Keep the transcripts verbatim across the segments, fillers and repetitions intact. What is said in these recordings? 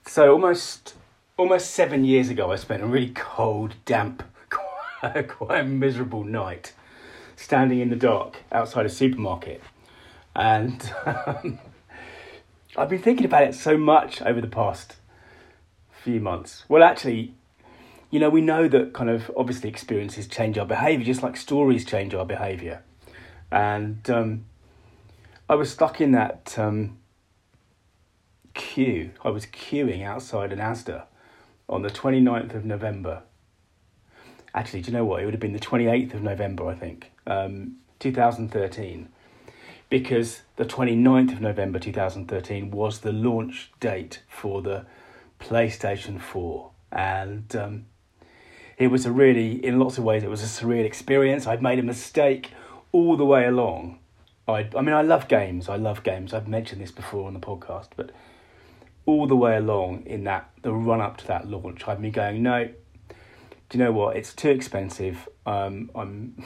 So almost almost seven years ago, I spent a really cold, damp, quite, quite miserable night standing in the dark outside a supermarket. And um, I've been thinking about it so much over the past few months. Well, actually, you know, we know that kind of obviously experiences change our behaviour, just like stories change our behaviour. And um, I was stuck in that um, queue. I was queuing outside an Asda on the twenty-ninth of November. Actually, do you know what? It would have been the twenty-eighth of November, I think, um, two thousand thirteen. Because the twenty-ninth of November two thousand thirteen was the launch date for the PlayStation four. And um, it was a really, in lots of ways, it was a surreal experience. I'd made a mistake all the way along. I, I mean, I love games. I love games. I've mentioned this before on the podcast. But all the way along in that, the run-up to that launch, I'd been going, no, do you know what? It's too expensive. Um, I'm...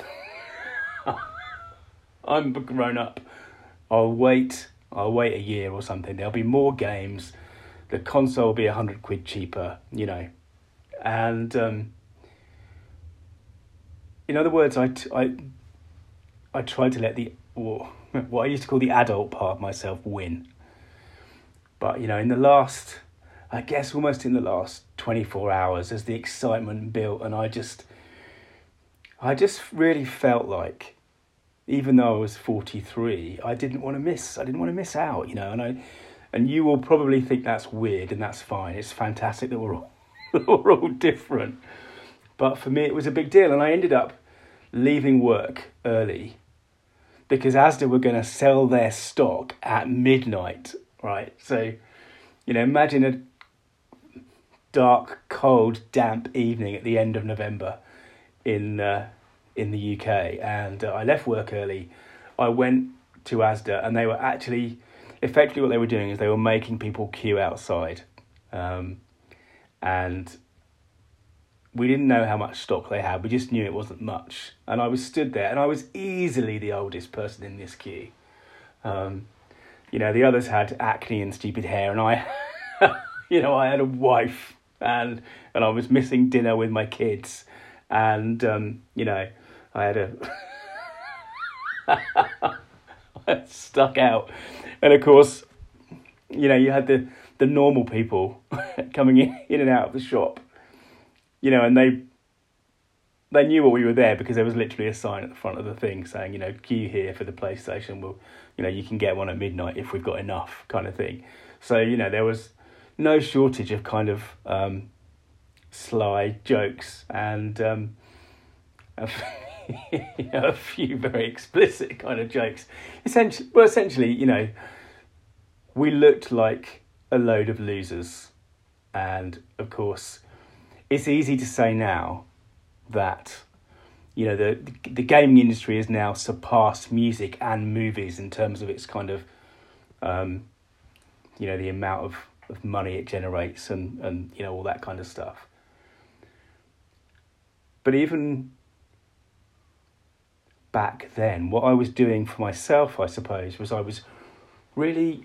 I'm grown up. I'll wait. I'll wait a year or something. There'll be more games. The console will be a hundred quid cheaper, you know. And um, in other words, I, I, I tried to let the or, what I used to call the adult part of myself win. But you know, in the last, I guess almost in the last twenty-four hours, as the excitement built, and I just, I just really felt like, even though I was forty-three, I didn't want to miss. I didn't want to miss out, you know. And I, and you will probably think that's weird, and that's fine. It's fantastic that we're all, we're all different. But for me, it was a big deal, and I ended up leaving work early because Asda were going to sell their stock at midnight, right? So, you know, imagine a dark, cold, damp evening at the end of November in. Uh, in the U K, and uh, I left work early. I went to Asda, and they were actually, effectively what they were doing is they were making people queue outside. Um, and we didn't know how much stock they had, we just knew it wasn't much. And I was stood there, and I was easily the oldest person in this queue. Um, you know, the others had acne and stupid hair, and I, you know, I had a wife, and and I was missing dinner with my kids. And, um, you know, I had a... I stuck out. And, of course, you know, you had the, the normal people coming in, in and out of the shop. You know, and they they knew what we were there because there was literally a sign at the front of the thing saying, you know, queue here for the PlayStation. Well, you know, you can get one at midnight if we've got enough, kind of thing. So, you know, there was no shortage of kind of... Um, sly jokes and um, a, you know, a few very explicit kind of jokes. Essentially, well, essentially, you know, we looked like a load of losers, and of course, it's easy to say now that, you know, the the gaming industry has now surpassed music and movies in terms of its kind of, um, you know, the amount of, of money it generates and and you know all that kind of stuff. But even back then, what I was doing for myself, I suppose, was I was really...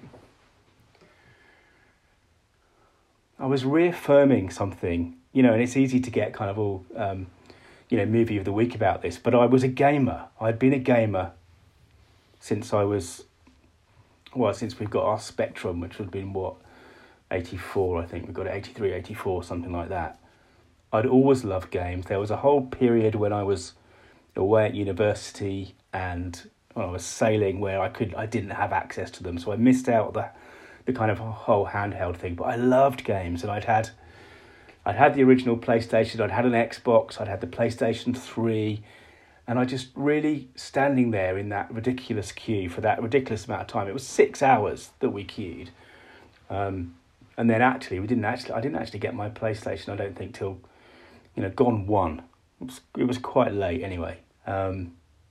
I was reaffirming something, you know, and it's easy to get kind of all, um, you know, movie of the week about this, but I was a gamer. I'd been a gamer since I was, well, since we've got our Spectrum, which would have been, what, eighty-four, I think. We got it eighty-three, eighty-four, something like that. I'd always loved games. There was a whole period when I was away at university and when I was sailing where I could I didn't have access to them, so I missed out the the kind of whole handheld thing. But I loved games, and I'd had I'd had the original PlayStation, I'd had an Xbox, I'd had the PlayStation three, and I just really standing there in that ridiculous queue for that ridiculous amount of time. It was six hours that we queued, um, and then actually we didn't actually I didn't actually get my PlayStation, I don't think, till you know, gone one. It was, it was quite late anyway. Um,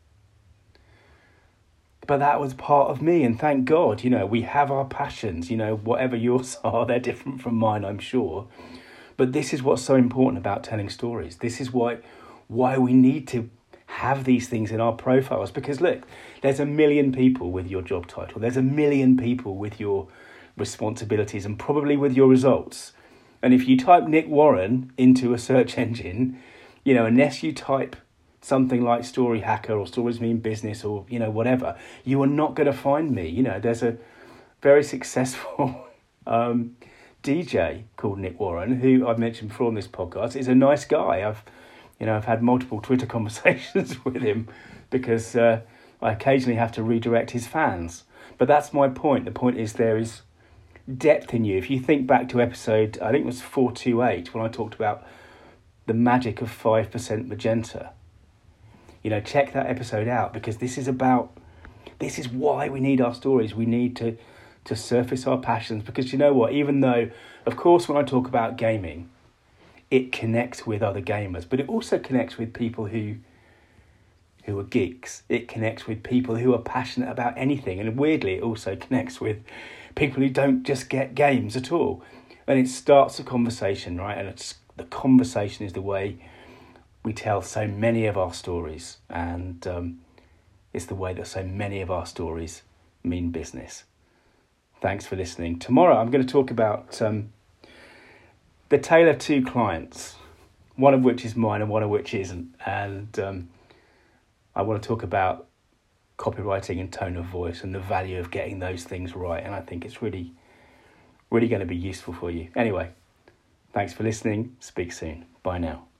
but that was part of me, and thank God, you know, we have our passions, you know, whatever yours are, they're different from mine, I'm sure. But this is what's so important about telling stories. This is why why we need to have these things in our profiles. Because look, there's a million people with your job title. There's a million people with your responsibilities and probably with your results. And if you type Nick Warren into a search engine, you know, unless you type something like Story Hacker or Stories Mean Business or, you know, whatever, you are not going to find me. You know, there's a very successful um, D J called Nick Warren, who I've mentioned before on this podcast, is a nice guy. I've, you know, I've had multiple Twitter conversations with him because uh, I occasionally have to redirect his fans. But that's my point. The point is there is depth in you. If you think back to episode, I think it was four two eight, when I talked about the magic of five percent magenta. You know, check that episode out, because this is about, this is why we need our stories. We need to, to surface our passions, because you know what, even though, of course, when I talk about gaming, it connects with other gamers, but it also connects with people who who are geeks. It connects with people who are passionate about anything. And weirdly, it also connects with people who don't just get games at all. And it starts a conversation, right? And it's, the conversation is the way we tell so many of our stories, and um, it's the way that so many of our stories mean business. Thanks for listening. Tomorrow I'm going to talk about um, the tale of two clients, one of which is mine and one of which isn't. And um, I want to talk about copywriting and tone of voice and the value of getting those things right. And I think it's really, really going to be useful for you. Anyway, thanks for listening. Speak soon. Bye now.